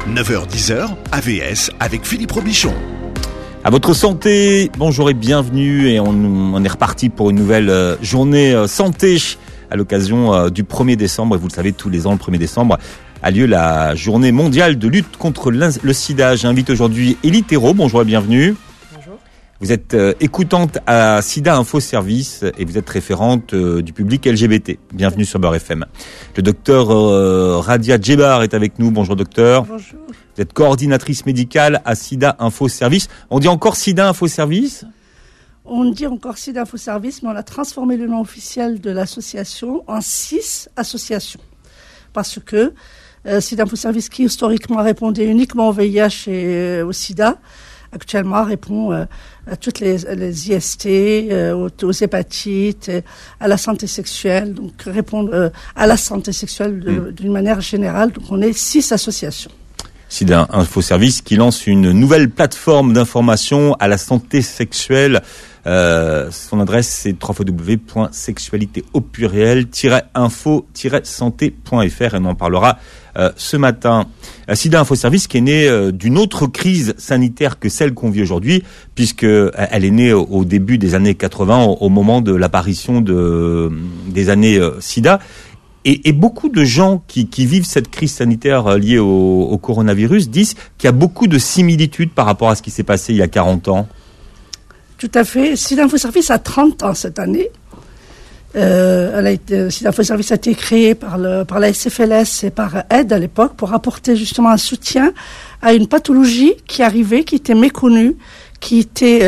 9h-10h, AVS avec Philippe Robichon. À votre santé, bonjour et bienvenue. Et on est reparti pour une nouvelle journée santé à l'occasion du 1er décembre. Et vous le savez, tous les ans, le 1er décembre a lieu la journée mondiale de lutte contre le sida. J'invite aujourd'hui Élie Thérault. Bonjour et bienvenue. Bonjour. Vous êtes écoutante à Sida Info Service et vous êtes référente du public LGBT. Bienvenue sur Beurre FM. Le docteur Radia Djebar est avec nous. Bonjour docteur. Bonjour. Vous êtes coordinatrice médicale à Sida Info Service. On dit encore Sida Info Service ? On dit encore Sida Info Service, mais on a transformé le nom officiel de l'association en 6 associations. Parce que Sida Info Service, qui historiquement répondait uniquement au VIH et au sida, actuellement répond à toutes les IST, aux hépatites, à la santé sexuelle, donc répond à la santé sexuelle d'une manière générale. Donc on est 6 associations. Sida Info Service qui lance une nouvelle plateforme d'information à la santé sexuelle. Son adresse c'est www.sexualité-info-santé.fr et on en parlera ce matin. Sida Info Service qui est née d'une autre crise sanitaire que celle qu'on vit aujourd'hui, puisque elle est née au début des années 80, au moment de l'apparition des années sida. Et beaucoup de gens qui vivent cette crise sanitaire liée au coronavirus disent qu'il y a beaucoup de similitudes par rapport à ce qui s'est passé il y a 40 ans. Tout à fait. Sida Info Service a 30 ans cette année. Sida Info Service a été créé par la SFLS et par Aide à l'époque pour apporter justement un soutien à une pathologie qui arrivait, qui était méconnue, qui était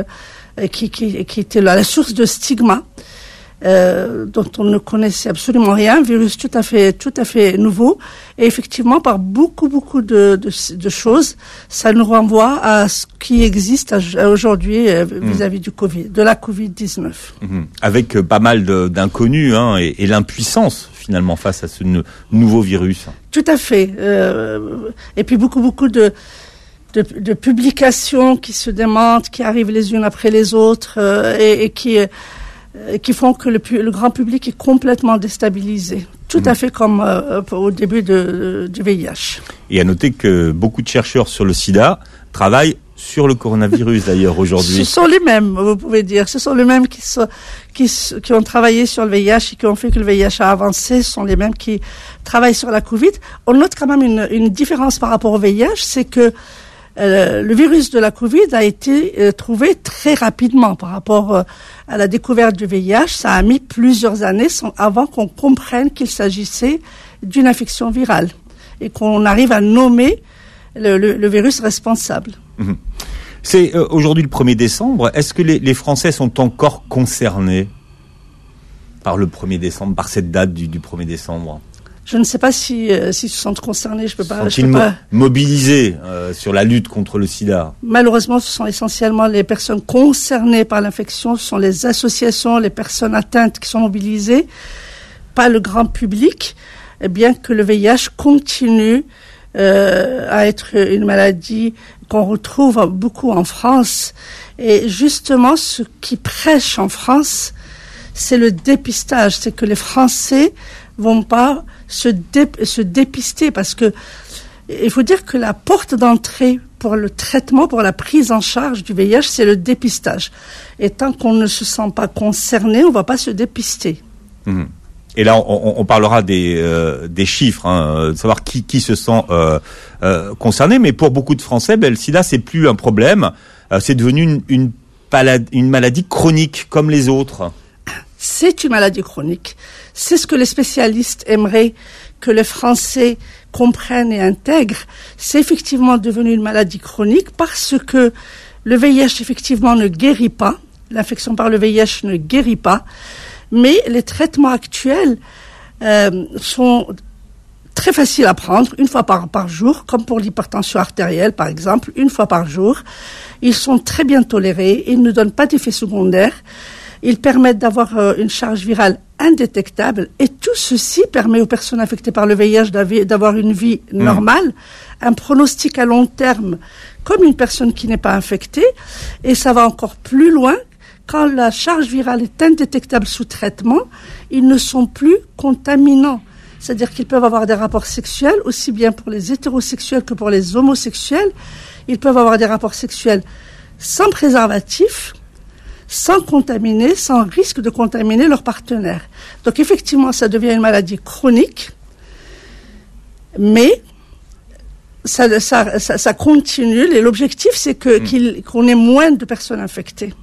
la source de stigma. Dont on ne connaissait absolument rien, virus tout à fait nouveau, et effectivement par beaucoup de choses, ça nous renvoie à ce qui existe aujourd'hui vis-à-vis du Covid, de la Covid-19. Avec pas mal d'inconnus et l'impuissance finalement face à ce nouveau virus. Tout à fait, et puis beaucoup de publications qui se démentent, qui arrivent les unes après les autres, et qui font que le grand public est complètement déstabilisé. Tout à fait comme au début du VIH. Et à noter que beaucoup de chercheurs sur le sida travaillent sur le coronavirus d'ailleurs aujourd'hui. Ce sont les mêmes, vous pouvez dire. Ce sont les mêmes qui ont travaillé sur le VIH et qui ont fait que le VIH a avancé. Ce sont les mêmes qui travaillent sur la Covid. On note quand même une différence par rapport au VIH, c'est que le virus de la Covid a été trouvé très rapidement par rapport à la découverte du VIH. Ça a mis plusieurs années avant qu'on comprenne qu'il s'agissait d'une infection virale et qu'on arrive à nommer le virus responsable. C'est aujourd'hui le 1er décembre. Est-ce que les Français sont encore concernés par le 1er décembre, par cette date du 1er décembre ? Je ne sais pas s'ils se sentent concernés. Je peux pas. Mobilisés sur la lutte contre le sida. Malheureusement, ce sont essentiellement les personnes concernées par l'infection. Ce sont les associations, les personnes atteintes qui sont mobilisées, pas le grand public. Et bien que le VIH continue à être une maladie qu'on retrouve beaucoup en France. Et justement, ce qui prêche en France, c'est le dépistage. C'est que les Français vont pas se dépister parce que il faut dire que la porte d'entrée pour le traitement, pour la prise en charge du VIH, c'est le dépistage. Et tant qu'on ne se sent pas concerné, on va pas se dépister. Et là, on parlera des chiffres, de savoir qui se sent concerné. Mais pour beaucoup de Français, le sida, c'est plus un problème. C'est devenu une maladie chronique comme les autres. C'est une maladie chronique. C'est ce que les spécialistes aimeraient que les Français comprennent et intègrent. C'est effectivement devenu une maladie chronique parce que le VIH, effectivement, ne guérit pas. L'infection par le VIH ne guérit pas. Mais les traitements actuels sont très faciles à prendre, une fois par jour, comme pour l'hypertension artérielle, par exemple, une fois par jour. Ils sont très bien tolérés, ils ne donnent pas d'effets secondaires. Ils permettent d'avoir une charge virale indétectable et tout ceci permet aux personnes affectées par le VIH d'avoir une vie normale, un pronostic à long terme comme une personne qui n'est pas infectée. Et ça va encore plus loin. Quand la charge virale est indétectable sous traitement, ils ne sont plus contaminants. c'est-à-dire qu'ils peuvent avoir des rapports sexuels, aussi bien pour les hétérosexuels que pour les homosexuels. Ils peuvent avoir des rapports sexuels sans préservatif, sans contaminer, sans risque de contaminer leur partenaire. Donc effectivement, ça devient une maladie chronique, mais ça continue. Et l'objectif, c'est qu'on ait moins de personnes infectées.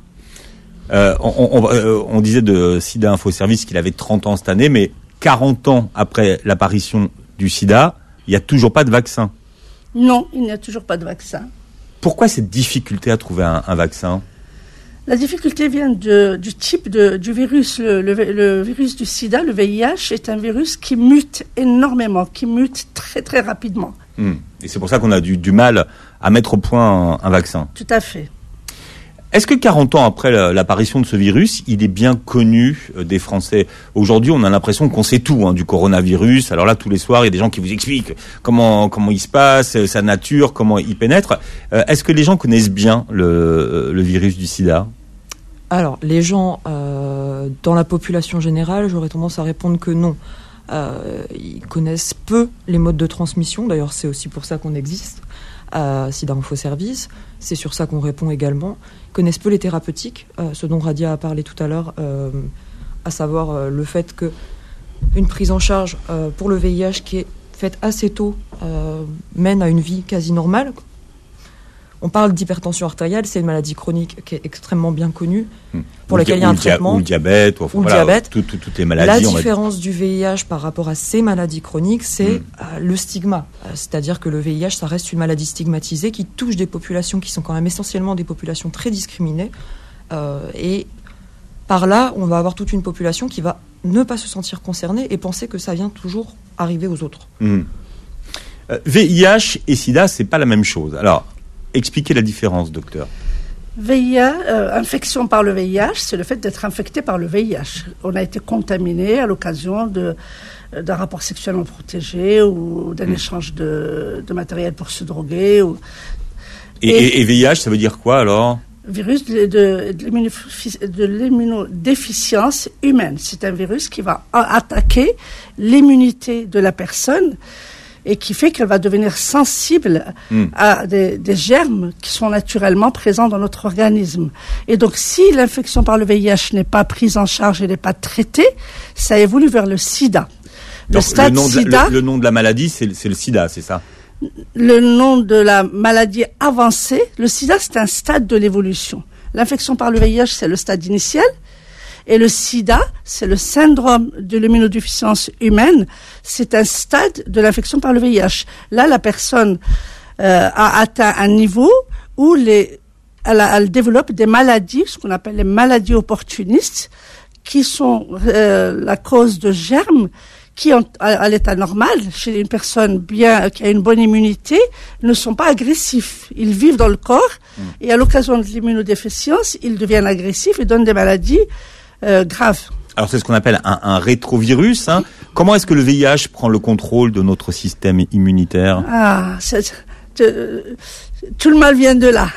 On disait de Sida Info Service qu'il avait 30 ans cette année, mais 40 ans après l'apparition du sida, il n'y a toujours pas de vaccin. Non, il n'y a toujours pas de vaccin. Pourquoi cette difficulté à trouver un vaccin ? La difficulté vient du type du virus. Le virus du sida, le VIH, est un virus qui mute énormément, qui mute très très rapidement. Et c'est pour ça qu'on a du mal à mettre au point un vaccin. Tout à fait. Est-ce que 40 ans après l'apparition de ce virus, il est bien connu des Français ? Aujourd'hui, on a l'impression qu'on sait tout du coronavirus. Alors là, tous les soirs, il y a des gens qui vous expliquent comment il se passe, sa nature, comment il pénètre. Est-ce que les gens connaissent bien le virus du sida ? Alors, les gens, dans la population générale, j'aurais tendance à répondre que non. Ils connaissent peu les modes de transmission. D'ailleurs, c'est aussi pour ça qu'on existe. Sida Info Service, c'est sur ça qu'on répond également. Ils connaissent peu les thérapeutiques, ce dont Radia a parlé tout à l'heure, à savoir le fait qu'une prise en charge pour le VIH qui est faite assez tôt mène à une vie quasi normale. On parle d'hypertension artérielle, c'est une maladie chronique qui est extrêmement bien connue, pour laquelle il y a un traitement. Ou le diabète, diabète. Toutes les maladies. La différence du VIH par rapport à ces maladies chroniques, c'est le stigma. C'est-à-dire que le VIH, ça reste une maladie stigmatisée qui touche des populations qui sont quand même essentiellement des populations très discriminées. Et par là, on va avoir toute une population qui va ne pas se sentir concernée et penser que ça vient toujours arriver aux autres. VIH et sida, c'est pas la même chose. Alors, expliquez la différence, docteur. Infection par le VIH, c'est le fait d'être infecté par le VIH. On a été contaminé à l'occasion d'un rapport sexuellement protégé ou d'un échange de matériel pour se droguer. Et VIH, ça veut dire quoi alors ? Virus de l'immunodéficience humaine. C'est un virus qui va attaquer l'immunité de la personne et qui fait qu'elle va devenir sensible à des germes qui sont naturellement présents dans notre organisme. Et donc, si l'infection par le VIH n'est pas prise en charge et n'est pas traitée, ça évolue vers le sida. Donc, le nom de la maladie, c'est le sida, c'est ça ? Le nom de la maladie avancée, le sida, c'est un stade de l'évolution. L'infection par le VIH, c'est le stade initial. Et le sida, c'est le syndrome de l'immunodéficience humaine. C'est un stade de l'infection par le VIH. Là, la personne a atteint un niveau où elle développe des maladies, ce qu'on appelle les maladies opportunistes, qui sont la cause de germes qui, à l'état normal, chez une personne qui a une bonne immunité, ne sont pas agressifs. Ils vivent dans le corps et à l'occasion de l'immunodéficience, ils deviennent agressifs et donnent des maladies graves. Alors c'est ce qu'on appelle un rétrovirus. Comment est-ce que le VIH prend le contrôle de notre système immunitaire ? Tout le mal vient de là.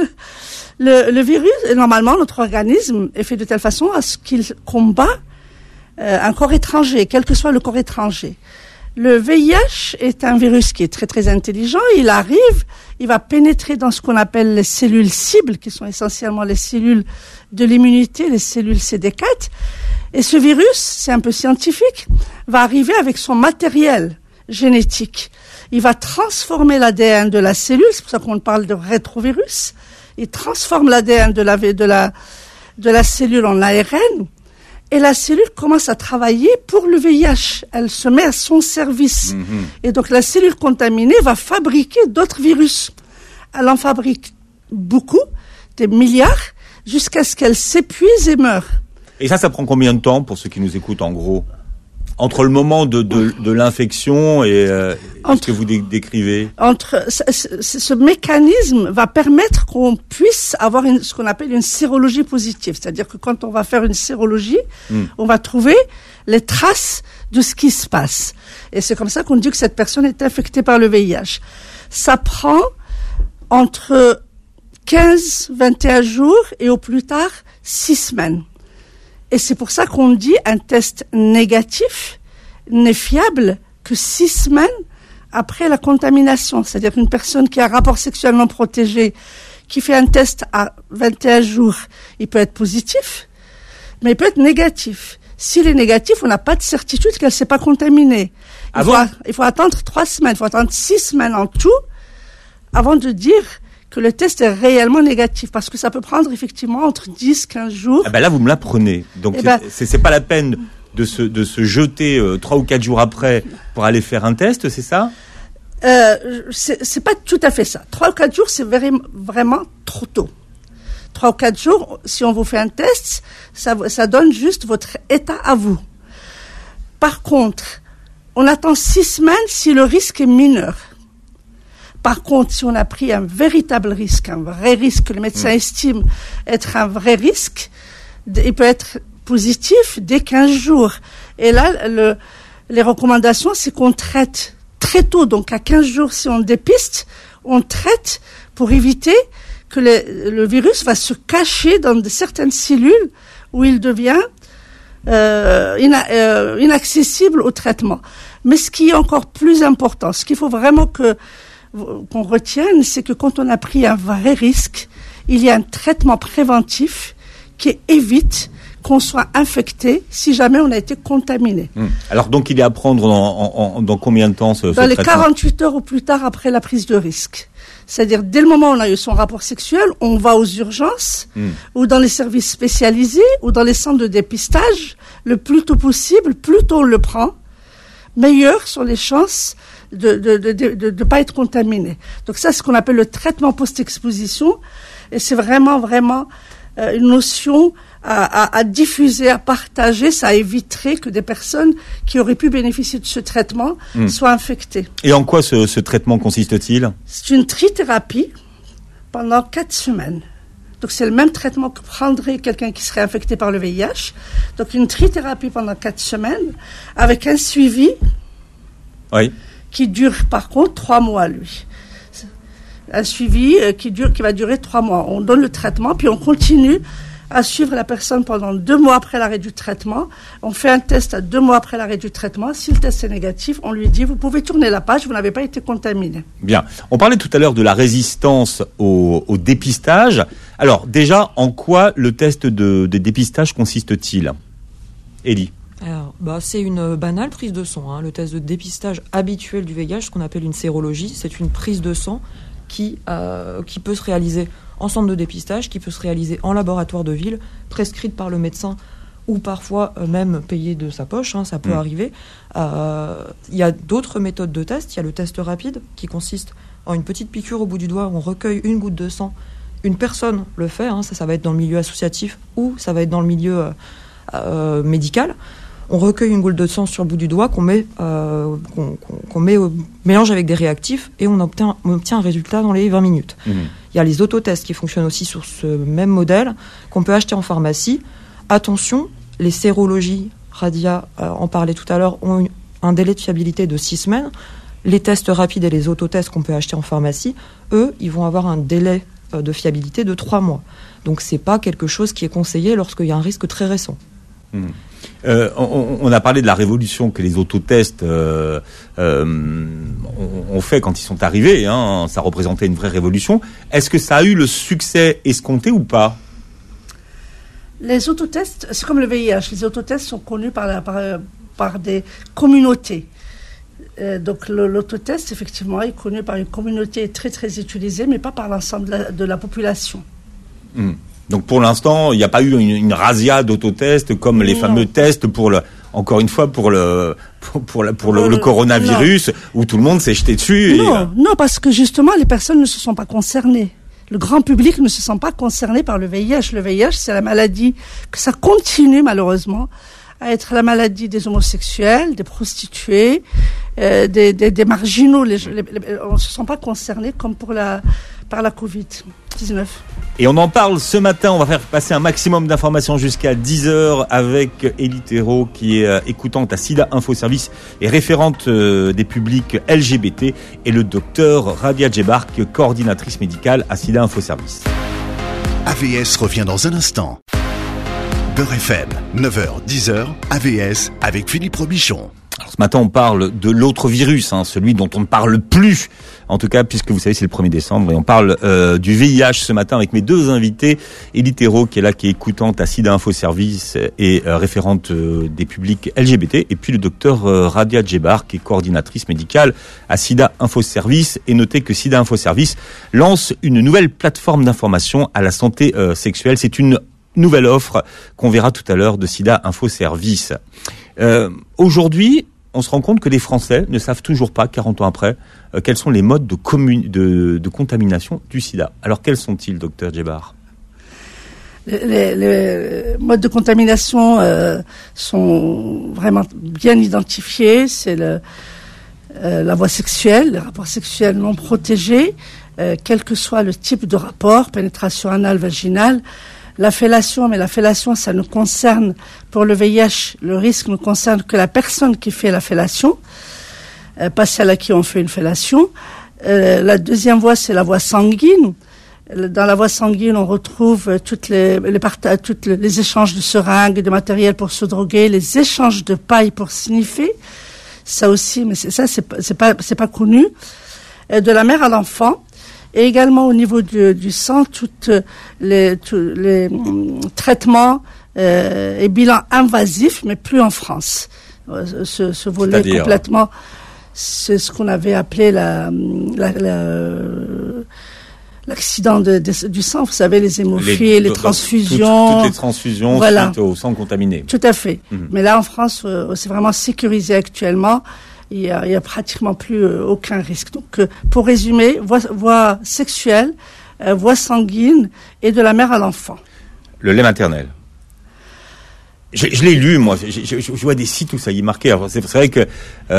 Le virus, normalement, notre organisme est fait de telle façon à ce qu'il combat un corps étranger, quel que soit le corps étranger. Le VIH est un virus qui est très très intelligent. Il va pénétrer dans ce qu'on appelle les cellules cibles, qui sont essentiellement les cellules de l'immunité, les cellules CD4. Et ce virus, c'est un peu scientifique, va arriver avec son matériel génétique. Il va transformer l'ADN de la cellule, c'est pour ça qu'on parle de rétrovirus. Il transforme l'ADN de la cellule en ARN. Et la cellule commence à travailler pour le VIH. Elle se met à son service. Et donc, la cellule contaminée va fabriquer d'autres virus. Elle en fabrique beaucoup, des milliards, jusqu'à ce qu'elle s'épuise et meure. Et ça prend combien de temps pour ceux qui nous écoutent, en gros ? Entre le moment de l'infection et ce que vous décrivez ? Ce mécanisme va permettre qu'on puisse avoir ce qu'on appelle une sérologie positive. C'est-à-dire que quand on va faire une sérologie, on va trouver les traces de ce qui se passe. Et c'est comme ça qu'on dit que cette personne est infectée par le VIH. Ça prend entre 15, 21 jours et au plus tard 6 semaines. Et c'est pour ça qu'on dit un test négatif n'est fiable que 6 semaines après la contamination. C'est-à-dire qu'une personne qui a un rapport sexuel non protégé, qui fait un test à 21 jours, il peut être positif, mais il peut être négatif. S'il est négatif, on n'a pas de certitude qu'elle ne s'est pas contaminée. Il faut attendre 3 semaines, il faut attendre 6 semaines en tout, avant de dire que le test est réellement négatif, parce que ça peut prendre effectivement entre 10-15 jours. Ah ben là, vous me l'apprenez. Donc c'est pas la peine de se jeter 3 ou 4 jours après pour aller faire un test, c'est ça ? C'est pas tout à fait ça. 3 ou 4 jours, c'est vraiment trop tôt. 3 ou 4 jours, si on vous fait un test, ça donne juste votre état à vous. Par contre, on attend 6 semaines si le risque est mineur. Par contre, si on a pris un véritable risque, un vrai risque que le médecin estime être un vrai risque, il peut être positif dès 15 jours. Et là, les recommandations, c'est qu'on traite très tôt. Donc, à 15 jours, si on dépiste, on traite pour éviter que le virus va se cacher dans certaines cellules où il devient inaccessible au traitement. Mais ce qui est encore plus important, ce qu'il faut vraiment qu'on retienne, c'est que quand on a pris un vrai risque, il y a un traitement préventif qui évite qu'on soit infecté si jamais on a été contaminé. Alors donc il est à prendre dans combien de temps ce traitement ? Dans les 48 heures ou plus tard après la prise de risque. C'est-à-dire dès le moment où on a eu son rapport sexuel, on va aux urgences ou dans les services spécialisés ou dans les centres de dépistage. Le plus tôt possible, plus tôt on le prend, meilleures sont les chances de pas être contaminé. Donc ça, c'est ce qu'on appelle le traitement post-exposition, et c'est vraiment une notion à diffuser, à partager. Ça éviterait que des personnes qui auraient pu bénéficier de ce traitement soient infectées. Et en quoi ce traitement consiste-t-il ? C'est une trithérapie pendant 4 semaines. Donc c'est le même traitement que prendrait quelqu'un qui serait infecté par le VIH. Donc une trithérapie pendant 4 semaines avec un suivi qui dure par contre 3 mois, lui. Un suivi qui va durer 3 mois. On donne le traitement, puis on continue à suivre la personne pendant 2 mois après l'arrêt du traitement. On fait un test à 2 mois après l'arrêt du traitement. Si le test est négatif, on lui dit, vous pouvez tourner la page, vous n'avez pas été contaminé. Bien. On parlait tout à l'heure de la résistance au dépistage. Alors, déjà, en quoi le test de dépistage consiste-t-il ? Élie ? Alors, c'est une banale prise de sang. Le test de dépistage habituel du VIH, ce qu'on appelle une sérologie, c'est une prise de sang qui peut se réaliser en centre de dépistage, qui peut se réaliser en laboratoire de ville, prescrite par le médecin ou parfois même payée de sa poche, ça peut arriver. Il y a d'autres méthodes de test. Il y a le test rapide qui consiste en une petite piqûre au bout du doigt où on recueille une goutte de sang. Une personne le fait, ça va être dans le milieu associatif ou ça va être dans le milieu médical. On recueille une goutte de sang sur le bout du doigt qu'on met au mélange avec des réactifs et on obtient un résultat dans les 20 minutes. Il y a les autotests qui fonctionnent aussi sur ce même modèle qu'on peut acheter en pharmacie. Attention, les sérologies, Radia en parlait tout à l'heure, ont un délai de fiabilité de 6 semaines. Les tests rapides et les autotests qu'on peut acheter en pharmacie, eux, ils vont avoir un délai de fiabilité de 3 mois. Donc c'est pas quelque chose qui est conseillé lorsqu'il y a un risque très récent. On a parlé de la révolution que les autotests ont fait quand ils sont arrivés. Ça représentait une vraie révolution. Est-ce que ça a eu le succès escompté ou pas ? Les autotests, c'est comme le VIH. Les autotests sont connus par des communautés. Donc l'autotest, effectivement, est connu par une communauté très très utilisée, mais pas par l'ensemble de la population. Donc pour l'instant, il n'y a pas eu une razzia d'autotests comme les fameux tests pour le coronavirus où tout le monde s'est jeté dessus. Non, parce que justement, les personnes ne se sont pas concernées. Le grand public ne se sent pas concerné par le VIH. Le VIH, c'est la maladie que ça continue malheureusement à être la maladie des homosexuels, des prostituées, des marginaux. On ne se sent pas concernés comme par la Covid-19. Et on en parle ce matin, on va faire passer un maximum d'informations jusqu'à 10h avec Élie Thérault qui est écoutante à SIDA Info Service et référente des publics LGBT et le docteur Radia Djebark, coordinatrice médicale à SIDA Info Service. AVS revient dans un instant. Beurre FM, 9h, 10h, AVS avec Philippe Robichon. Alors, ce matin, on parle de l'autre virus, celui dont on ne parle plus, en tout cas, puisque vous savez, c'est le 1er décembre, et on parle du VIH ce matin avec mes deux invités. Élie Thérault, qui est là, qui est écoutante à SIDA Info Service et référente des publics LGBT, et puis le docteur Radia Djebar, qui est coordinatrice médicale à SIDA Info Service. Et notez que SIDA Info Service lance une nouvelle plateforme d'information à la santé sexuelle. C'est une nouvelle offre qu'on verra tout à l'heure de SIDA Info Service. Aujourd'hui, on se rend compte que les Français ne savent toujours pas, 40 ans après, quels sont les modes de contamination du sida. Alors, quels sont-ils, docteur Djebar ? Les modes de contamination sont vraiment bien identifiés. C'est la voie sexuelle, les rapports sexuels non protégés, quel que soit le type de rapport, pénétration anale, vaginale. La fellation, mais la fellation, ça ne concerne, pour le VIH, le risque ne concerne que la personne qui fait la fellation, pas celle à qui on fait une fellation. La deuxième voie, c'est la voie sanguine. Dans la voie sanguine, on retrouve toutes les échanges de seringues, de matériel pour se droguer, les échanges de paille pour sniffer. Ça aussi, mais c'est pas connu. De la mère à l'enfant. Et également au niveau du sang, tous les traitements et bilans invasifs, mais plus en France. Ce volet complètement, c'est ce qu'on avait appelé l'accident du sang. Vous savez, les hémophiles, les transfusions. Toutes les transfusions, voilà, suite au sang contaminé. Tout à fait. Mais là, en France, c'est vraiment sécurisé actuellement. Il y a pratiquement plus aucun risque. Donc, pour résumer, voie sexuelle, voie sanguine et de la mère à l'enfant. Le lait maternel. Je l'ai lu, moi. Je vois des sites où ça y est marqué. Alors, c'est vrai que...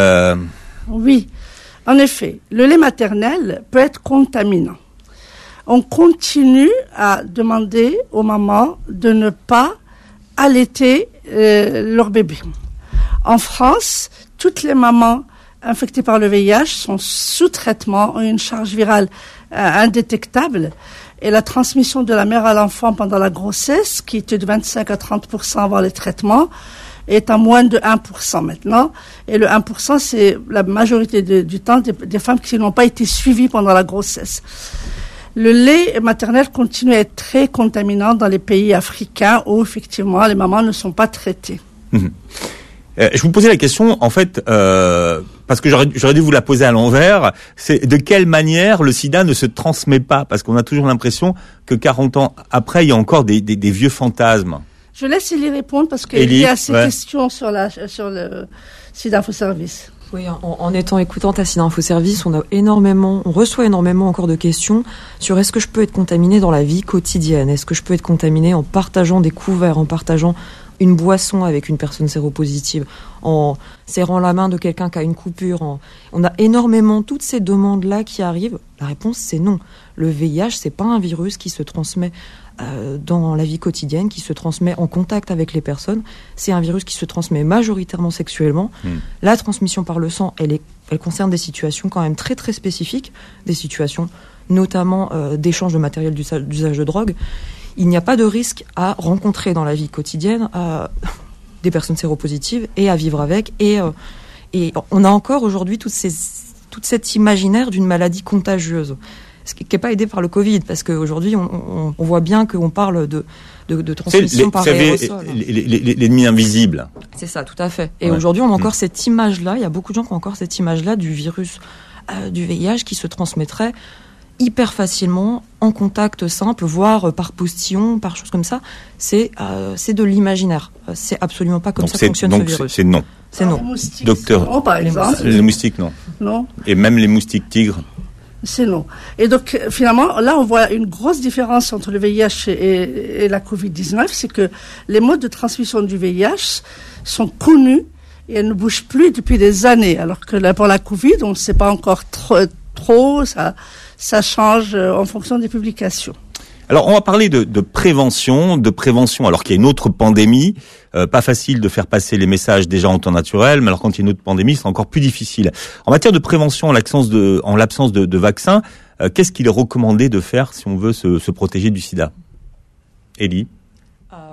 Oui, en effet. Le lait maternel peut être contaminant. On continue à demander aux mamans de ne pas allaiter leur bébé. En France, toutes les mamans infectées par le VIH sont sous traitement, ont une charge virale indétectable. Et la transmission de la mère à l'enfant pendant la grossesse, qui était de 25 à 30% avant les traitements, est à moins de 1% maintenant. Et le 1%, c'est la majorité du temps des femmes qui n'ont pas été suivies pendant la grossesse. Le lait maternel continue à être très contaminant dans les pays africains où, effectivement, les mamans ne sont pas traitées. Je vous posais la question, en fait, parce que j'aurais dû vous la poser à l'envers, c'est de quelle manière le sida ne se transmet pas ? Parce qu'on a toujours l'impression que 40 ans après, il y a encore des vieux fantasmes. Je laisse Élie répondre parce qu'il y a ces questions sur le SIDA Info Service. Oui, en étant écoutante à SIDA Info Service, on reçoit énormément encore de questions sur est-ce que je peux être contaminée dans la vie quotidienne ? Est-ce que je peux être contaminée en partageant des couverts, en partageant une boisson avec une personne séropositive, en serrant la main de quelqu'un qui a une coupure. On a énormément toutes ces demandes-là qui arrivent. La réponse, c'est non. Le VIH, c'est pas un virus qui se transmet dans la vie quotidienne, qui se transmet en contact avec les personnes. C'est un virus qui se transmet majoritairement sexuellement. La transmission par le sang, elle concerne des situations quand même très très spécifiques, des situations notamment d'échange de matériel d'usage de drogue. Il n'y a pas de risque à rencontrer dans la vie quotidienne des personnes séropositives et à vivre avec. Et on a encore aujourd'hui toute cette imaginaire d'une maladie contagieuse, ce qui n'est pas aidé par le Covid, parce qu'aujourd'hui, on voit bien qu'on parle de transmission par aérosol. L'ennemi invisible. C'est ça, tout à fait. Et aujourd'hui, on a encore cette image-là, il y a beaucoup de gens qui ont encore cette image-là du virus du VIH qui se transmettrait hyper facilement, en contact simple, voire par postillon, par choses comme ça. C'est de l'imaginaire. C'est absolument pas comme ça que fonctionne ce virus. C'est non. C'est non. Docteur, non, par exemple. Les moustiques, non. Non. Et même les moustiques tigres. C'est non. Et donc, finalement, là, on voit une grosse différence entre le VIH et la Covid-19, c'est que les modes de transmission du VIH sont connus et elles ne bougent plus depuis des années. Alors que là, pour la Covid, on ne sait pas encore trop, ça change en fonction des publications. Alors, on va parler de prévention, alors qu'il y a une autre pandémie. Pas facile de faire passer les messages déjà en temps naturel, mais alors quand il y a une autre pandémie, c'est encore plus difficile. En matière de prévention, en l'absence de vaccins, qu'est-ce qu'il est recommandé de faire si on veut se protéger du sida ? Élie ?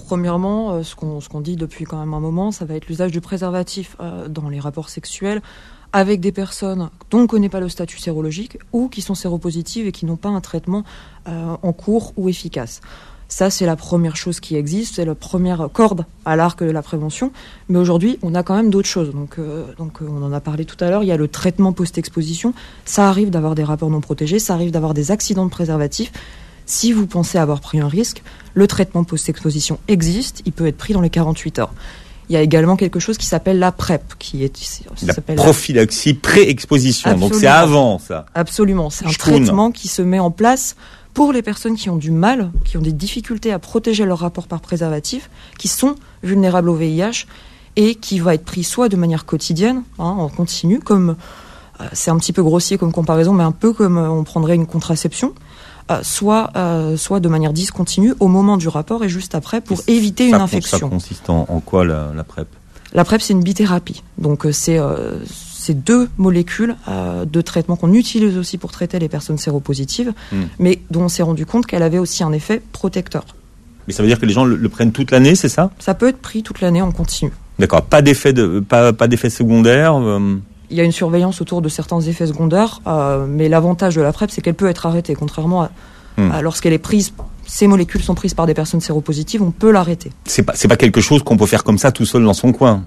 premièrement, ce qu'on dit depuis quand même un moment, ça va être l'usage du préservatif dans les rapports sexuels avec des personnes dont on ne connaît pas le statut sérologique ou qui sont séropositives et qui n'ont pas un traitement en cours ou efficace. Ça, c'est la première chose qui existe, c'est la première corde à l'arc de la prévention. Mais aujourd'hui, on a quand même d'autres choses. Donc, on en a parlé tout à l'heure, il y a le traitement post-exposition. Ça arrive d'avoir des rapports non protégés, ça arrive d'avoir des accidents de préservatifs. Si vous pensez avoir pris un risque, le traitement post-exposition existe, il peut être pris dans les 48 heures. Il y a également quelque chose qui s'appelle la PrEP, qui est prophylaxie pré-exposition. Absolument. Donc c'est avant ça. Absolument, c'est un traitement qui se met en place pour les personnes qui ont du mal, qui ont des difficultés à protéger leur rapport par préservatif, qui sont vulnérables au VIH et qui va être pris soit de manière quotidienne, en continu, comme c'est un petit peu grossier comme comparaison, mais un peu comme on prendrait une contraception. Soit de manière discontinue au moment du rapport et juste après pour éviter une infection. Ça consiste en quoi la PrEP ? La PrEP, c'est une bithérapie. Donc c'est 2 molécules de traitement qu'on utilise aussi pour traiter les personnes séropositives, mais dont on s'est rendu compte qu'elle avait aussi un effet protecteur. Mais ça veut dire que les gens le prennent toute l'année, c'est ça ? Ça peut être pris toute l'année en continu. D'accord, pas d'effet secondaire Il y a une surveillance autour de certains effets secondaires, mais l'avantage de la PrEP, c'est qu'elle peut être arrêtée. Contrairement à lorsqu'elle est prise, ces molécules sont prises par des personnes séropositives, on peut l'arrêter. C'est pas quelque chose qu'on peut faire comme ça tout seul dans son coin,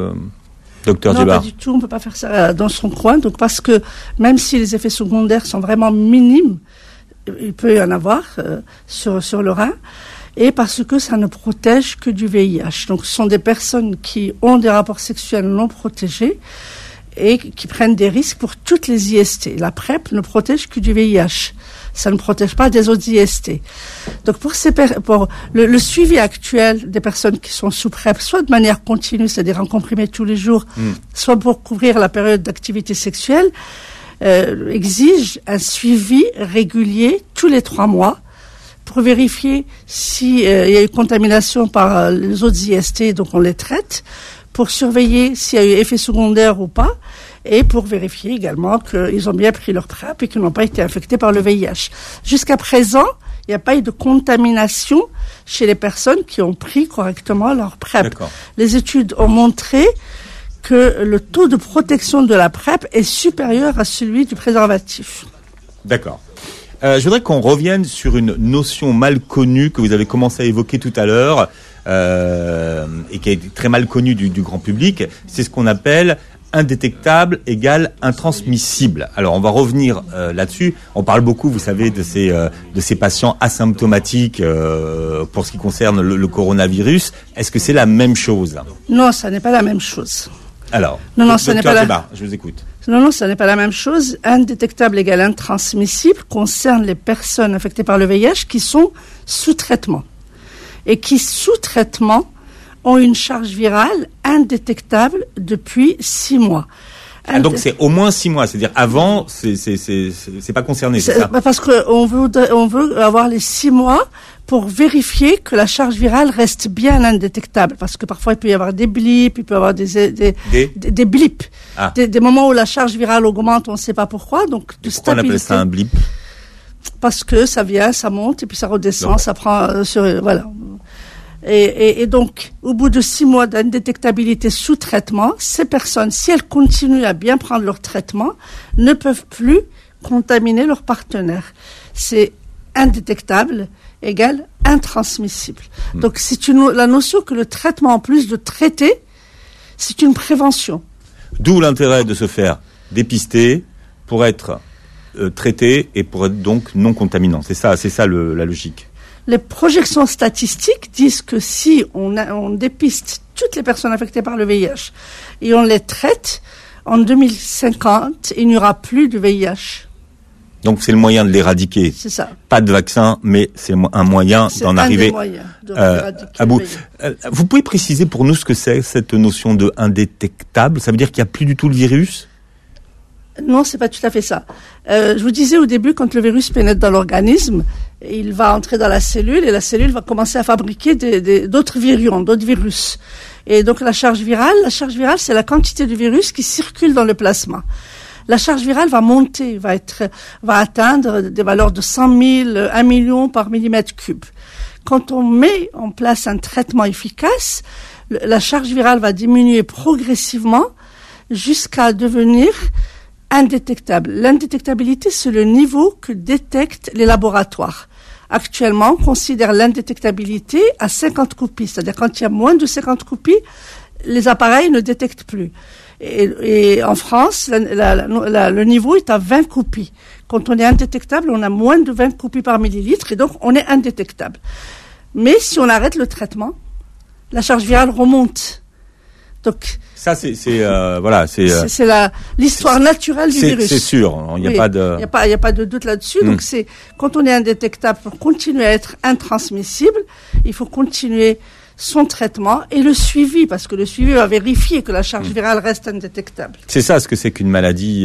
docteur Djebar. Non, pas du tout, on peut pas faire ça dans son coin. Donc parce que même si les effets secondaires sont vraiment minimes, il peut y en avoir sur le rein. Et parce que ça ne protège que du VIH. Donc ce sont des personnes qui ont des rapports sexuels non protégés et qui prennent des risques pour toutes les IST. La PrEP ne protège que du VIH. Ça ne protège pas des autres IST. Donc pour le suivi actuel des personnes qui sont sous PrEP, soit de manière continue, c'est-à-dire en comprimé tous les jours, soit pour couvrir la période d'activité sexuelle, exige un suivi régulier tous les 3 mois pour vérifier s'il y a eu contamination par les autres IST, donc on les traite, pour surveiller s'il y a eu effet secondaire ou pas, et pour vérifier également qu'ils ont bien pris leur PrEP et qu'ils n'ont pas été infectés par le VIH. Jusqu'à présent, il n'y a pas eu de contamination chez les personnes qui ont pris correctement leur PrEP. D'accord. Les études ont montré que le taux de protection de la PrEP est supérieur à celui du préservatif. D'accord. Je voudrais qu'on revienne sur une notion mal connue que vous avez commencé à évoquer tout à l'heure et qui est très mal connue du grand public. C'est ce qu'on appelle indétectable égale intransmissible. Alors on va revenir là-dessus. On parle beaucoup, vous savez, de ces patients asymptomatiques pour ce qui concerne le coronavirus. Est-ce que c'est la même chose ? Non, ça n'est pas la même chose. Alors, non, ça n'est pas je vous écoute. Non, ça n'est pas la même chose. Indétectable égale intransmissible concerne les personnes infectées par le VIH qui sont sous traitement et qui, sous traitement, ont une charge virale indétectable depuis 6 mois. Donc c'est au moins 6 mois, c'est-à-dire avant, c'est pas concerné, c'est ça ? Parce qu'on veut avoir les 6 mois pour vérifier que la charge virale reste bien indétectable. Parce que parfois il peut y avoir des blips, il peut y avoir des blips. Ah. Des moments où la charge virale augmente, on ne sait pas pourquoi. Donc de pourquoi on appelle ça un blip ? Parce que ça vient, ça monte et puis ça redescend, ça prend voilà. Et donc, au bout de 6 mois d'indétectabilité sous traitement, ces personnes, si elles continuent à bien prendre leur traitement, ne peuvent plus contaminer leur partenaire. C'est indétectable égale intransmissible. Donc, c'est la notion que le traitement, en plus de traiter, c'est une prévention. D'où l'intérêt de se faire dépister pour être traité et pour être donc non contaminant. C'est ça la logique. Les projections statistiques disent que si on dépiste toutes les personnes affectées par le VIH et on les traite, en 2050, il n'y aura plus de VIH. Donc c'est le moyen de l'éradiquer. C'est ça. Pas de vaccin, mais c'est un moyen d'en arriver à bout. Vous pouvez préciser pour nous ce que c'est cette notion de indétectable ? Ça veut dire qu'il n'y a plus du tout le virus ? Non, c'est pas tout à fait ça. Je vous disais au début, quand le virus pénètre dans l'organisme, il va entrer dans la cellule et la cellule va commencer à fabriquer d'autres virions, d'autres virus. Et donc la charge virale, c'est la quantité de virus qui circule dans le plasma. La charge virale va monter, va atteindre des valeurs de 100 000, 1 million par millimètre cube. quand on met en place un traitement efficace, la charge virale va diminuer progressivement jusqu'à devenir indétectable. L'indétectabilité, c'est le niveau que détectent les laboratoires. Actuellement, on considère l'indétectabilité à 50 copies. C'est-à-dire quand il y a moins de 50 copies, les appareils ne détectent plus. Et en France, le niveau est à 20 copies. Quand on est indétectable, on a moins de 20 copies par millilitre et donc on est indétectable. Mais si on arrête le traitement, la charge virale remonte. Donc ça c'est l'histoire naturelle du virus. C'est sûr, il n'y a pas de il y a pas de doute là-dessus. Donc c'est quand on est indétectable, pour continuer à être intransmissible, il faut continuer son traitement et le suivi, parce que le suivi va vérifier que la charge virale reste indétectable. C'est ça ce que c'est qu'une maladie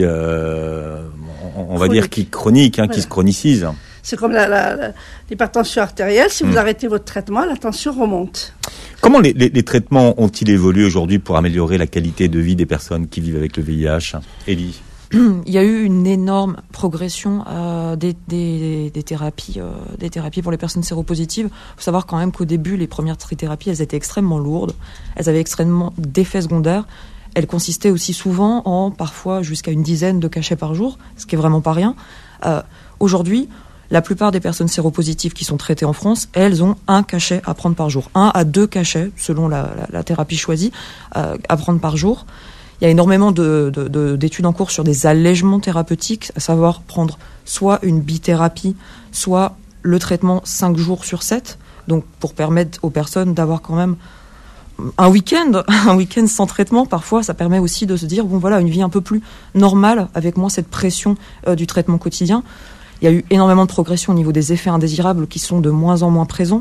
on va dire chronique, qui se chronicise. C'est comme l'hypertension artérielle. Si vous arrêtez votre traitement, la tension remonte. Comment les traitements ont-ils évolué aujourd'hui pour améliorer la qualité de vie des personnes qui vivent avec le VIH ? Élie ? Il y a eu une énorme progression des thérapies pour les personnes séropositives. Il faut savoir quand même qu'au début, les premières thérapies, elles étaient extrêmement lourdes. Elles avaient extrêmement d'effets secondaires. Elles consistaient aussi souvent en parfois jusqu'à une dizaine de cachets par jour, ce qui est vraiment pas rien. Aujourd'hui, la plupart des personnes séropositives qui sont traitées en France, elles ont un cachet à prendre par jour. 1 à 2 cachets, selon la thérapie choisie, à prendre par jour. Il y a énormément d'études en cours sur des allègements thérapeutiques, à savoir prendre soit une bithérapie, soit le traitement 5 jours sur 7, donc pour permettre aux personnes d'avoir quand même un week-end sans traitement. Parfois, ça permet aussi de se dire, bon voilà, une vie un peu plus normale, avec moins cette pression du traitement quotidien. Il y a eu énormément de progression au niveau des effets indésirables qui sont de moins en moins présents.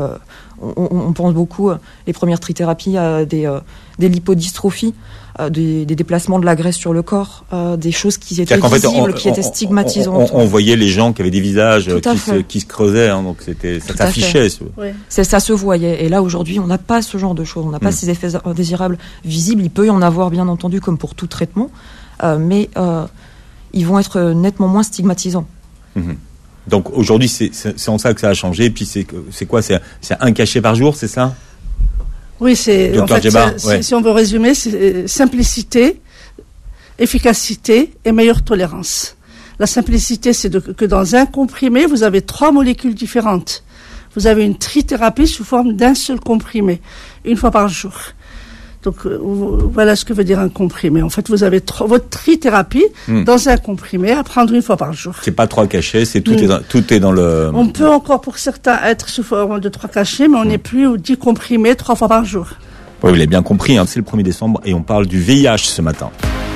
On pense beaucoup, les premières trithérapies, à des lipodystrophies, des déplacements de la graisse sur le corps, des choses qui étaient visibles, qui étaient stigmatisantes. On voyait les gens qui avaient des visages qui se creusaient, donc ça s'affichait. Oui. Ça se voyait. Et là, aujourd'hui, on n'a pas ce genre de choses. On n'a pas ces effets indésirables visibles. Il peut y en avoir, bien entendu, comme pour tout traitement, mais ils vont être nettement moins stigmatisants. Donc aujourd'hui, c'est en ça que ça a changé. Et puis c'est quoi ? C'est un cachet par jour, c'est ça ? Oui, si on veut résumer, c'est simplicité, efficacité et meilleure tolérance. La simplicité, c'est que dans un comprimé, vous avez 3 molécules différentes. Vous avez une trithérapie sous forme d'un seul comprimé, une fois par jour. Donc voilà ce que veut dire un comprimé. En fait, vous avez votre trithérapie dans un comprimé à prendre une fois par jour. C'est pas 3 cachets, tout est dans le. On peut encore pour certains être sous forme de 3 cachets, mais on n'est plus aux 10 comprimés 3 fois par jour. Oui, vous l'avez bien compris. C'est le 1er décembre et on parle du VIH ce matin.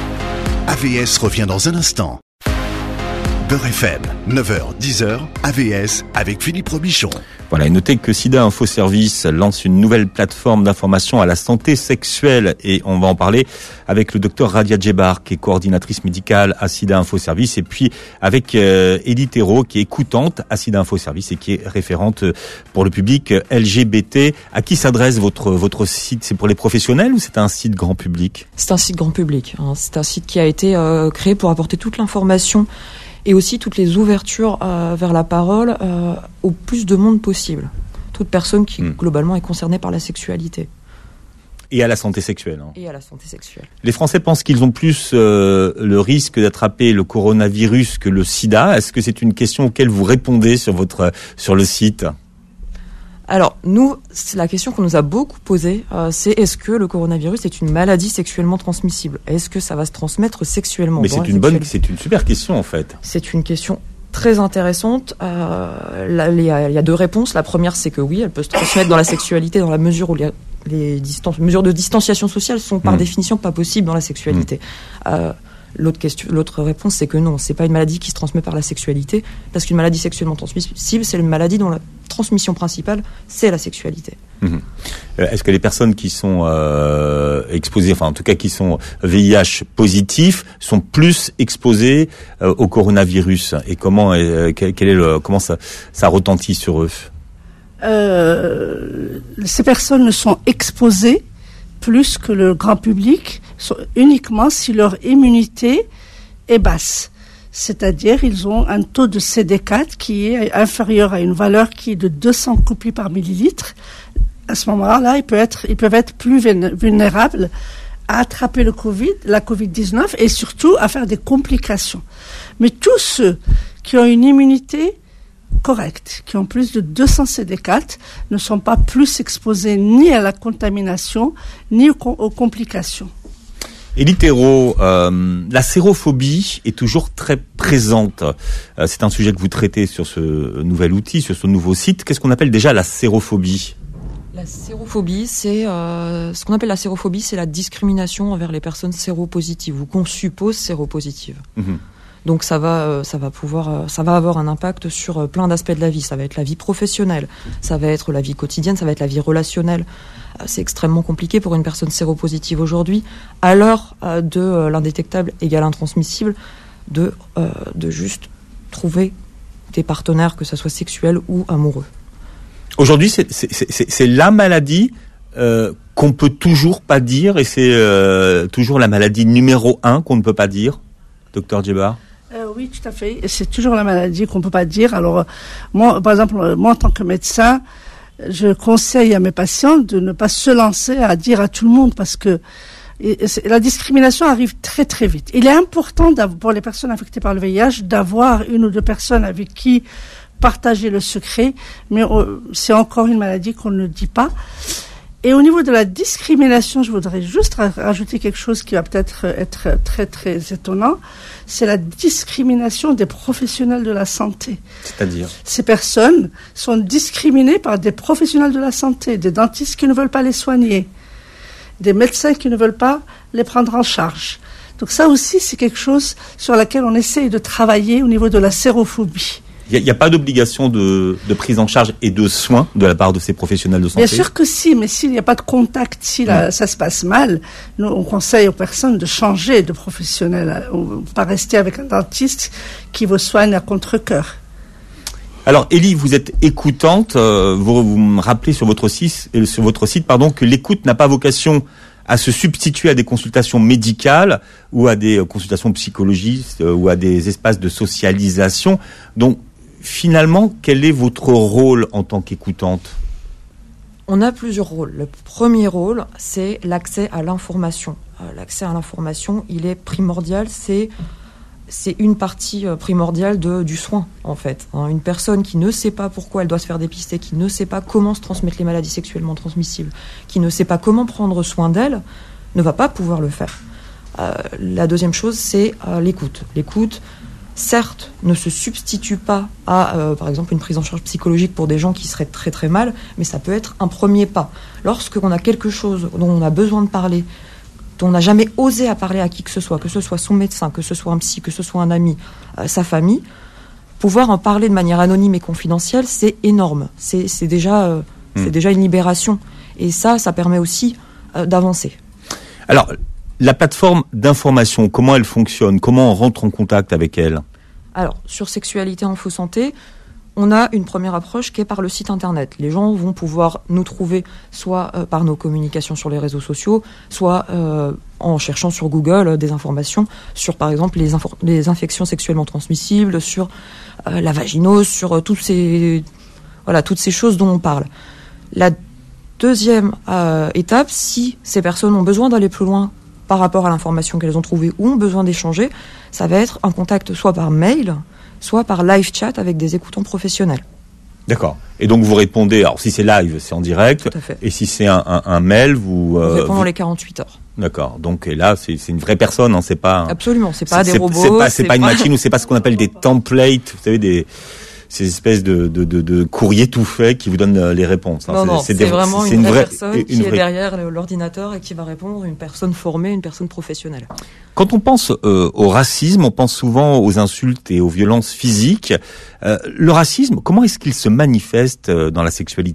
AVS revient dans un instant. Beurre FM, 9h, 10h, AVS avec Philippe Robichon. Voilà, et notez que SIDA Info Service lance une nouvelle plateforme d'information à la santé sexuelle et on va en parler avec le docteur Radia Djebar qui est coordinatrice médicale à SIDA Info Service et puis avec Élie Thérault qui est écoutante à SIDA Info Service et qui est référente pour le public LGBT. À qui s'adresse votre site ? C'est pour les professionnels ou c'est un site grand public ? C'est un site grand public. C'est un site qui a été créé pour apporter toute l'information et aussi toutes les ouvertures vers la parole au plus de monde possible. Toute personne qui, globalement, est concernée par la sexualité. Et à la santé sexuelle. Et à la santé sexuelle. Les Français pensent qu'ils ont plus le risque d'attraper le coronavirus que le sida. Est-ce que c'est une question auquel vous répondez sur le site ? Alors, nous, c'est la question qu'on nous a beaucoup posée, c'est est-ce que le coronavirus est une maladie sexuellement transmissible ? Est-ce que ça va se transmettre sexuellement ? Mais c'est une super question en fait. C'est une question très intéressante. Il y a 2 réponses. La première, c'est que oui, elle peut se transmettre dans la sexualité dans la mesure où les mesures de distanciation sociale sont par définition pas possibles dans la sexualité. L'autre réponse, c'est que non, c'est pas une maladie qui se transmet par la sexualité, parce qu'une maladie sexuellement transmissible, c'est une maladie dont la transmission principale, c'est la sexualité. Est-ce que les personnes qui sont exposées, enfin en tout cas qui sont VIH positifs, sont plus exposées au coronavirus ? Et comment ça retentit sur eux ? Ces personnes ne sont exposées plus que le grand public uniquement si leur immunité est basse. C'est-à-dire, ils ont un taux de CD4 qui est inférieur à une valeur qui est de 200 copies par millilitre. À ce moment-là, ils peuvent être plus vulnérables à attraper la Covid-19 et surtout à faire des complications. Mais tous ceux qui ont une immunité correcte, qui ont plus de 200 CD4, ne sont pas plus exposés ni à la contamination, ni aux complications. Élie Thérault, la sérophobie est toujours très présente. C'est un sujet que vous traitez sur ce nouvel outil, sur ce nouveau site. Qu'est-ce qu'on appelle déjà la sérophobie ? La sérophobie, c'est ce qu'on appelle la sérophobie, c'est la discrimination envers les personnes séropositives ou qu'on suppose séropositives. Mmh. Donc ça va avoir un impact sur plein d'aspects de la vie. Ça va être la vie professionnelle, ça va être la vie quotidienne, ça va être la vie relationnelle. C'est extrêmement compliqué pour une personne séropositive aujourd'hui, à l'heure de l'indétectable égale intransmissible, de juste trouver des partenaires, que ce soit sexuels ou amoureux. Aujourd'hui, c'est la maladie qu'on peut toujours pas dire, et c'est toujours la maladie numéro 1 qu'on ne peut pas dire, Dr Djebar. Oui, tout à fait. C'est toujours la maladie qu'on peut pas dire. Alors, moi, par exemple, en tant que médecin, je conseille à mes patients de ne pas se lancer à dire à tout le monde, parce que la discrimination arrive très très vite. Il est important pour les personnes infectées par le VIH d'avoir une ou deux personnes avec qui partager le secret, mais c'est encore une maladie qu'on ne dit pas. Et au niveau de la discrimination, je voudrais juste rajouter quelque chose qui va peut-être être très très étonnant, c'est la discrimination des professionnels de la santé. C'est-à-dire ? Ces personnes sont discriminées par des professionnels de la santé, des dentistes qui ne veulent pas les soigner, des médecins qui ne veulent pas les prendre en charge. Donc ça aussi, c'est quelque chose sur laquelle on essaye de travailler au niveau de la sérophobie. Il n'y a pas d'obligation de prise en charge et de soins de la part de ces professionnels de santé ? Bien sûr que si, mais s'il n'y a pas de contact, si ça se passe mal, nous, on conseille aux personnes de changer de professionnel, pas rester avec un dentiste qui vous soigne à contre-cœur. Alors, Élie, vous êtes écoutante, vous me rappelez sur votre site que l'écoute n'a pas vocation à se substituer à des consultations médicales ou à des consultations psychologiques ou à des espaces de socialisation. Donc, finalement, quel est votre rôle en tant qu'écoutante ? On a plusieurs rôles. Le premier rôle, c'est l'accès à l'information. L'accès à l'information, il est primordial, c'est une partie primordiale du soin, en fait. Une personne qui ne sait pas pourquoi elle doit se faire dépister, qui ne sait pas comment se transmettre les maladies sexuellement transmissibles, qui ne sait pas comment prendre soin d'elle, ne va pas pouvoir le faire. La deuxième chose, c'est l'écoute. L'écoute, certes, ne se substitue pas à, par exemple, une prise en charge psychologique pour des gens qui seraient très très mal, mais ça peut être un premier pas. Lorsqu'on a quelque chose dont on a besoin de parler, dont on n'a jamais osé à parler à qui que ce soit son médecin, que ce soit un psy, que ce soit un ami, sa famille, pouvoir en parler de manière anonyme et confidentielle, c'est énorme. C'est déjà une libération. Et ça permet aussi d'avancer. Alors, la plateforme d'information, comment elle fonctionne ? Comment on rentre en contact avec elle ? Alors, sur Sexualité Info Santé, on a une première approche qui est par le site internet. Les gens vont pouvoir nous trouver soit par nos communications sur les réseaux sociaux, soit en cherchant sur Google des informations sur, par exemple, les infections sexuellement transmissibles, sur la vaginose, sur toutes ces choses dont on parle. La deuxième étape, si ces personnes ont besoin d'aller plus loin par rapport à l'information qu'elles ont trouvée ou ont besoin d'échanger, ça va être un contact soit par mail, soit par live chat avec des écoutants professionnels. D'accord. Et donc vous répondez, alors si c'est live, c'est en direct. Tout à fait. Et si c'est un mail, vous... répondons les 48 heures. D'accord. Donc et là, c'est une vraie personne, hein, c'est pas... Absolument, c'est pas des robots. C'est pas une machine, ou c'est pas ce qu'on appelle des templates, vous savez, ces espèces de courriers tout faits qui vous donnent les réponses. Hein. Non, c'est vraiment une vraie personne qui est derrière l'ordinateur et qui va répondre, une personne formée, une personne professionnelle. Quand on pense au racisme, on pense souvent aux insultes et aux violences physiques. Le racisme, comment est-ce qu'il se manifeste dans la sexualité ?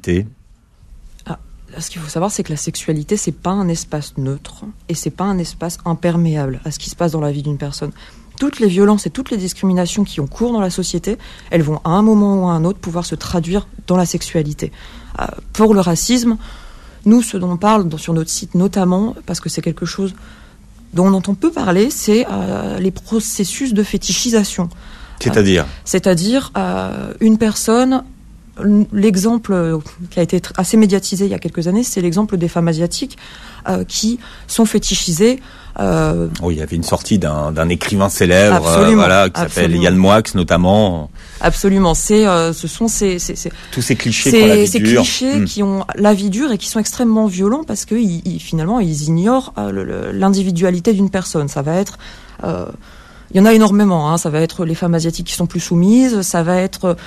Ce qu'il faut savoir, c'est que la sexualité, c'est pas un espace neutre et c'est pas un espace imperméable à ce qui se passe dans la vie d'une personne. Toutes les violences et toutes les discriminations qui ont cours dans la société, elles vont à un moment ou à un autre pouvoir se traduire dans la sexualité. Pour le racisme, nous, ce dont on parle sur notre site notamment, parce que c'est quelque chose dont on peut parler, c'est les processus de fétichisation. C'est-à-dire une personne, l'exemple qui a été assez médiatisé il y a quelques années, c'est l'exemple des femmes asiatiques qui sont fétichisées. Il y avait une sortie d'un écrivain célèbre, qui s'appelle Yann Moix notamment. Absolument, ce sont tous ces clichés qui ont la vie ces dure. Clichés qui ont la vie dure et qui sont extrêmement violents parce que finalement ils ignorent l'individualité d'une personne. Ça va être il y en a énormément, ça va être les femmes asiatiques qui sont plus soumises, ça va être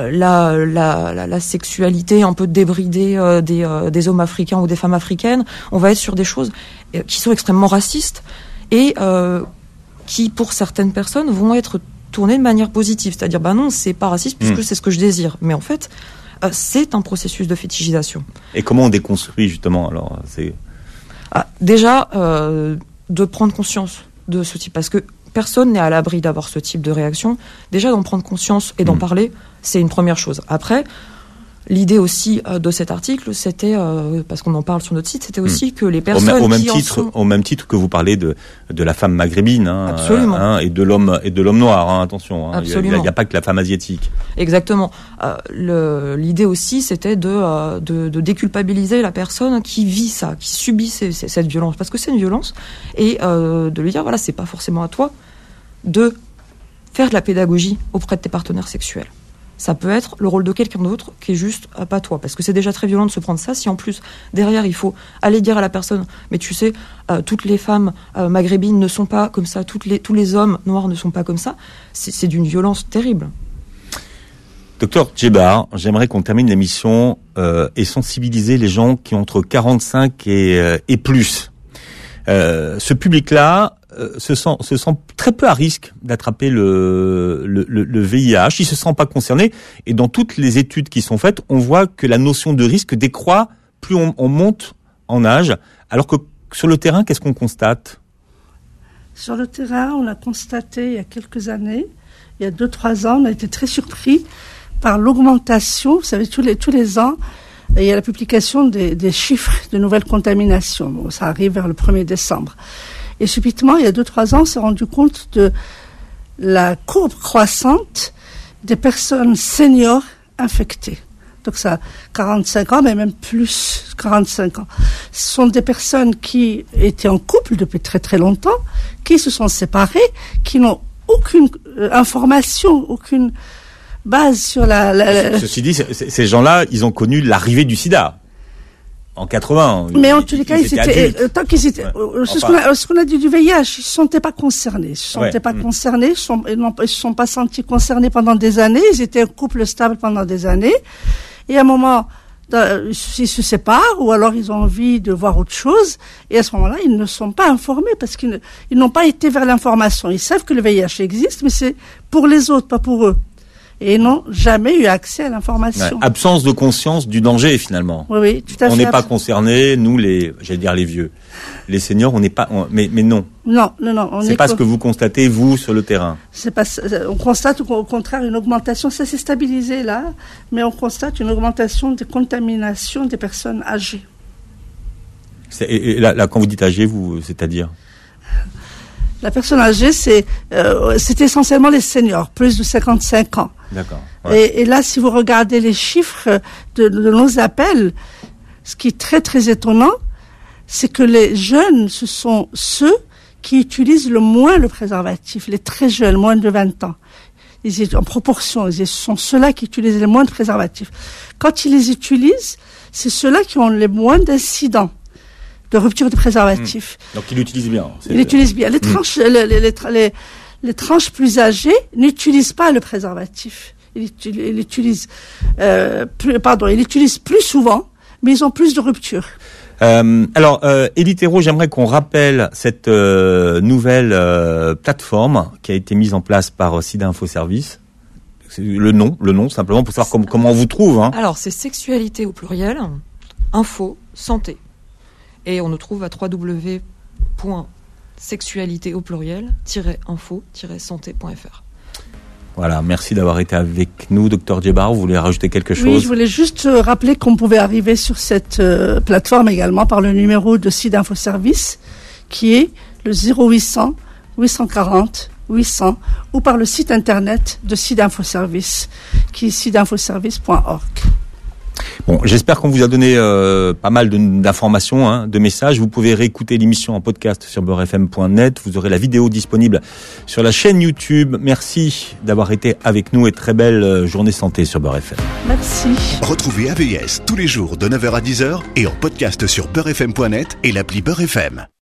la sexualité un peu débridée des hommes africains ou des femmes africaines. On va être sur des choses qui sont extrêmement racistes et qui, pour certaines personnes, vont être tournées de manière positive. C'est-à-dire, non, c'est pas raciste puisque c'est ce que je désire. Mais en fait, c'est un processus de fétichisation. Et comment on déconstruit justement alors déjà, de prendre conscience de ce type, parce que personne n'est à l'abri d'avoir ce type de réaction. Déjà, d'en prendre conscience et d'en parler, c'est une première chose. Après, l'idée aussi de cet article, c'était, parce qu'on en parle sur notre site, c'était aussi que les personnes au même titre que vous parlez de la femme maghrébine, absolument, et de l'homme noir, attention. Absolument. Il n'y a pas que la femme asiatique. Exactement. L'idée aussi, c'était de déculpabiliser la personne qui vit ça, qui subit cette violence, parce que c'est une violence, et de lui dire, voilà, c'est pas forcément à toi de faire de la pédagogie auprès de tes partenaires sexuels. Ça peut être le rôle de quelqu'un d'autre qui est juste pas toi, parce que c'est déjà très violent de se prendre ça. Si en plus derrière il faut aller dire à la personne, mais tu sais, toutes les femmes maghrébines ne sont pas comme ça, tous les hommes noirs ne sont pas comme ça, c'est d'une violence terrible. Docteur Djebar, j'aimerais qu'on termine l'émission et sensibiliser les gens qui ont entre 45 et plus. Ce public-là se sent très peu à risque d'attraper le VIH. Il se sent pas concerné. Et dans toutes les études qui sont faites, on voit que la notion de risque décroît plus on monte en âge. Alors que sur le terrain, qu'est-ce qu'on constate ? Sur le terrain, on a constaté il y a quelques années, il y a 2-3 ans, on a été très surpris par l'augmentation. Vous savez, tous les ans, il y a la publication des chiffres de nouvelles contaminations. Bon, ça arrive vers le 1er décembre. Et subitement, il y a 2-3 ans, on s'est rendu compte de la courbe croissante des personnes seniors infectées. Donc ça, 45 ans, mais même plus, 45 ans. Ce sont des personnes qui étaient en couple depuis très très longtemps, qui se sont séparées, qui n'ont aucune information, aucune base sur Ceci dit, ces gens-là, ils ont connu l'arrivée du sida. En 80. Mais en tous les cas, tant qu'ils étaient, ce qu'on a dit du VIH, ils ne se sentaient pas concernés. Ils ne se sentaient pas concernés, ils ne se sont pas sentis concernés pendant des années, ils étaient un couple stable pendant des années. Et à un moment, ils se séparent, ou alors ils ont envie de voir autre chose, et à ce moment-là, ils ne sont pas informés, parce qu'ils n'ont pas été vers l'information. Ils savent que le VIH existe, mais c'est pour les autres, pas pour eux. Et ils n'ont jamais eu accès à l'information. Ouais, absence de conscience du danger, finalement. Oui, tout à fait. On n'est pas concernés, nous, les vieux. Les seniors, on n'est pas, mais non. Non. C'est pas ce que vous constatez, vous, sur le terrain. On constate au contraire une augmentation, ça s'est stabilisé là, mais on constate une augmentation des contaminations des personnes âgées. Et là, quand vous dites âgé, c'est-à-dire? La personne âgée, c'est essentiellement les seniors, plus de 55 ans. D'accord. Ouais. Et là, si vous regardez les chiffres de nos appels, ce qui est très très étonnant, c'est que les jeunes, ce sont ceux qui utilisent le moins le préservatif, les très jeunes, moins de 20 ans. En proportion, ce sont ceux-là qui utilisent le moins de préservatifs. Quand ils les utilisent, c'est ceux-là qui ont les moins d'incidents de rupture de préservatif. Donc il l'utilise bien. Il l'utilise bien. Les tranches plus âgées n'utilisent pas le préservatif. Ils l'utilisent plus souvent, mais ils ont plus de ruptures. Alors, Élie Thérault, j'aimerais qu'on rappelle cette nouvelle plateforme qui a été mise en place par SIDA Info Service. Le nom, simplement, pour savoir comment on vous trouve. Hein. Alors, c'est sexualité au pluriel, info, santé. Et on nous trouve à www.sexualité au pluriel-info-santé.fr. Voilà, merci d'avoir été avec nous, Dr Djebar. Vous voulez rajouter quelque chose ? Oui, je voulais juste rappeler qu'on pouvait arriver sur cette plateforme également par le numéro de SIDA Info Service, qui est le 0800 840 800 ou par le site internet de SIDA-Infoservice, qui est sidinfoservice.org. Bon, j'espère qu'on vous a donné pas mal d'informations, de messages. Vous pouvez réécouter l'émission en podcast sur beurrefm.net. Vous aurez la vidéo disponible sur la chaîne YouTube. Merci d'avoir été avec nous et très belle journée santé sur Beurre FM. Merci. Retrouvez AVS tous les jours de 9h à 10h et en podcast sur beurrefm.net et l'appli Beurre FM.